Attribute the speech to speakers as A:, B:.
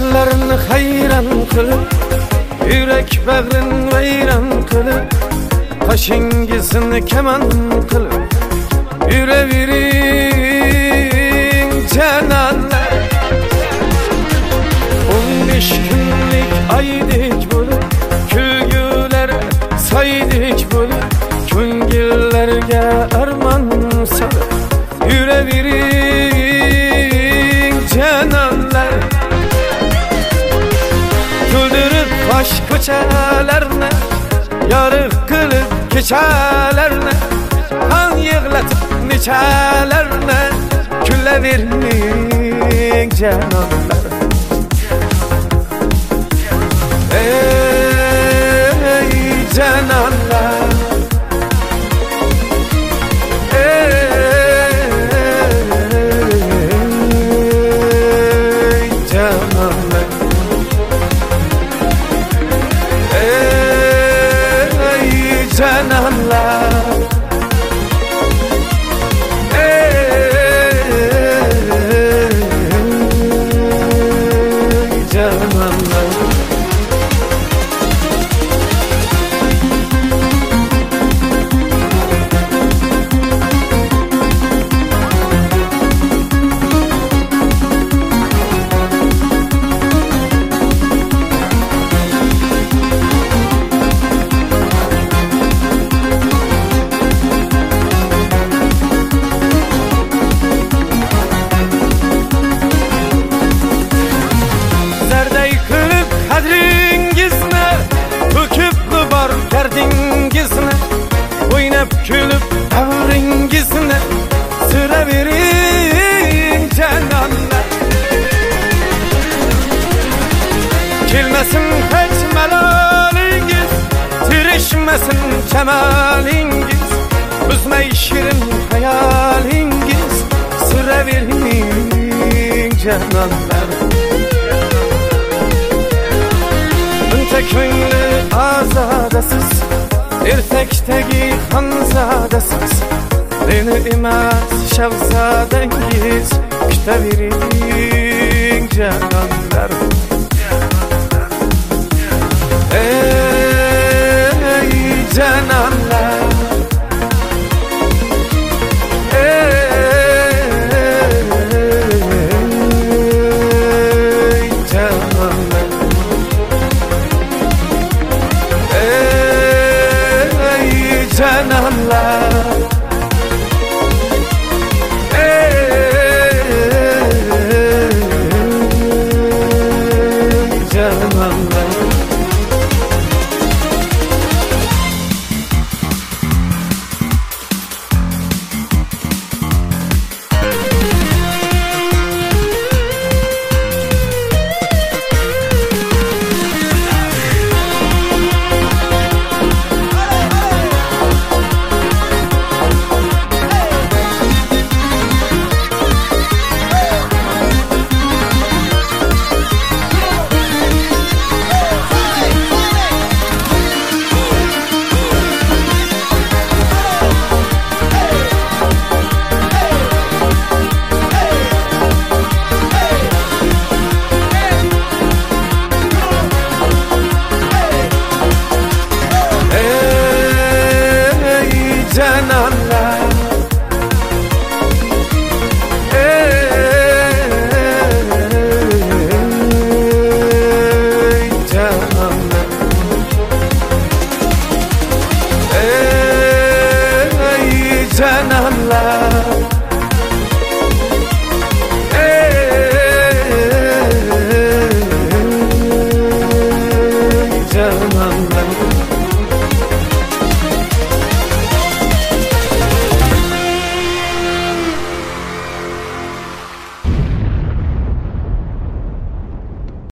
A: Dillerini hayran kılıp, yürek bağrın veyran kılıp, kaşingizini keman kılıp yürevirin cananlar. 15 günlük aydık bulup, külgüler saydık bulup, köngüllerge arman salıp yürevirin cananlar. Güldürüp baş koçalarını, yarık kılıp keçalarını, kan yığlatıp neçalarını güleverin cananlar. Ey cananlar, ey cananlar, ey cananlar, ey cananlar. Derdingizne, oynab kulib davringizne süreverin cananlar. Kelmesin hiç melalingiz, tirişmesin cemalingiz, üzmey şirin hayalingiz süreverin cananlar. Önce köngli azadasız, ertekteki hanzadasız, beni emas şahzadengiz küteverin cananlar. Ey cananlar,